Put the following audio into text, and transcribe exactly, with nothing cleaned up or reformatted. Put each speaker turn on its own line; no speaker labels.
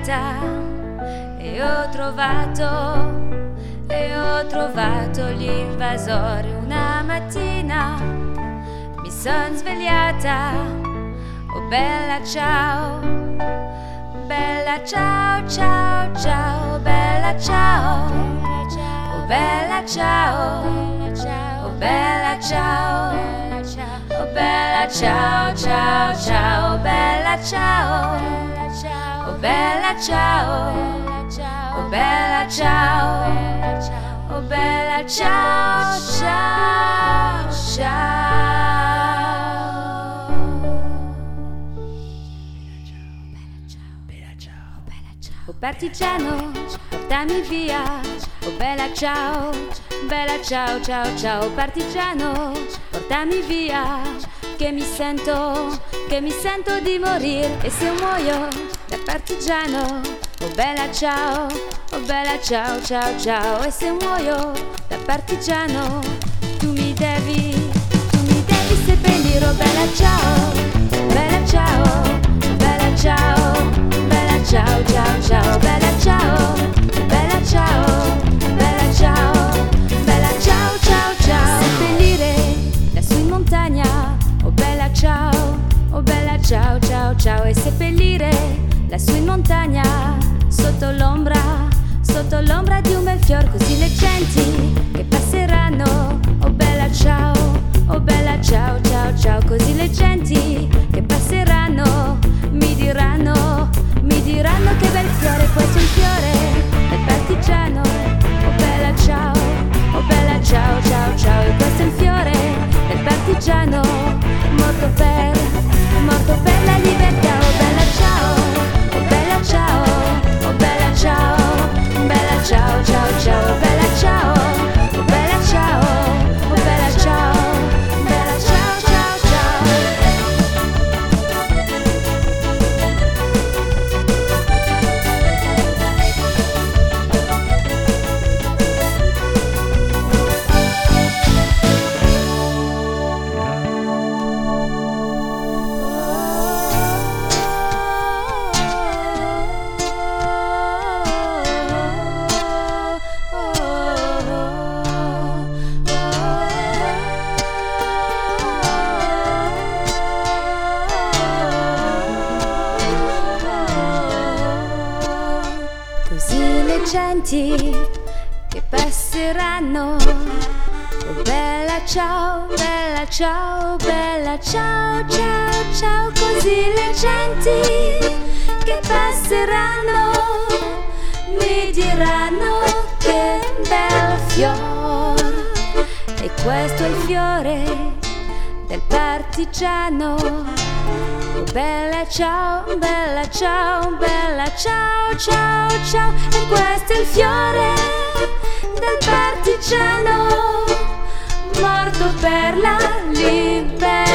svegliata e ho trovato, e ho trovato l'invasore. Una mattina mi son svegliata, oh bella ciao, bella ciao, ciao, ciao, bella ciao, oh bella ciao, oh bella ciao, oh bella ciao, ciao, ciao, bella ciao, oh bella ciao, oh bella ciao, oh bella ciao, ciao, ciao. Oh partigiano, portami via, oh bella ciao, bella ciao, ciao, ciao, partigiano, portami via, che mi sento, che mi sento di morire. E se muoio da partigiano, oh bella ciao, oh bella ciao, ciao, ciao, e se muoio da partigiano, tu mi devi, tu mi devi seppellire, oh bella ciao, bella ciao, bella ciao, bella ciao, ciao, ciao, bella ciao, bella ciao, bella ciao, bella ciao, ciao, ciao. Seppellire lassù in montagna, oh bella ciao, oh bella ciao, ciao, ciao, e seppellire lassù in montagna, sotto l'ombra, sotto l'ombra di un bel fior, così le genti che passeranno, oh bella ciao, oh bella ciao, ciao, ciao, così le genti che passeranno mi diranno, mi diranno che bel fiore, questo è il fiore del partigiano, oh bella ciao, oh bella ciao, ciao, ciao, e questo è il fiore del partigiano, morto per, morto per la libertà, oh bella ciao, oh bella ciao, oh bella ciao, bella ciao, ciao, ciao, bella ciao, oh bella ciao, oh bella ciao, bella ciao, ciao, ciao. Così le genti che passeranno, oh bella ciao, bella ciao, bella ciao, ciao, ciao, così le genti che passeranno mi diranno che bel fiore, e questo è il fiore del partigiano, oh bella ciao, bella ciao, bella ciao, ciao, ciao, e questo è il fiore del partigiano, morto per la libertà.